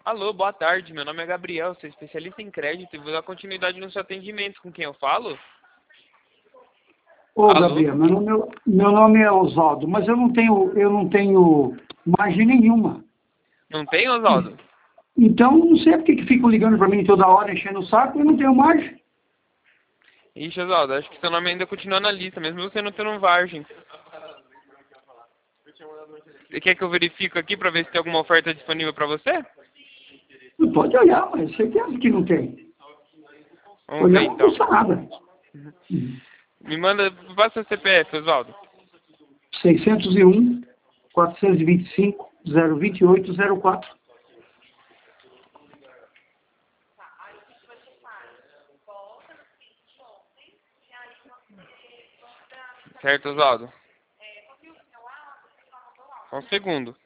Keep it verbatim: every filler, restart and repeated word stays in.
Alô, boa tarde. Meu nome é Gabriel, sou especialista em crédito e vou dar continuidade no seu atendimento. Com quem eu falo? Ô, Alô? Gabriel, meu nome, é- meu nome é Oswaldo, mas eu não tenho, eu não tenho margem nenhuma. Não tem, Oswaldo? Então, não sei por que que ficam ligando para mim toda hora, enchendo o saco, eu não tenho margem. Ixi, Oswaldo, acho que seu nome ainda continua na lista, mesmo você não tendo vargem. Você quer que eu verifique aqui para ver se tem alguma oferta disponível para você? Não pode olhar, mas certeza que não tem. Vamos ver Olhar não então. custa nada. Me manda, passa o C P F, Oswaldo. seiscentos e um, quatrocentos e vinte e cinco, zero vinte e oito, zero quatro. Certo, Oswaldo? Só um segundo.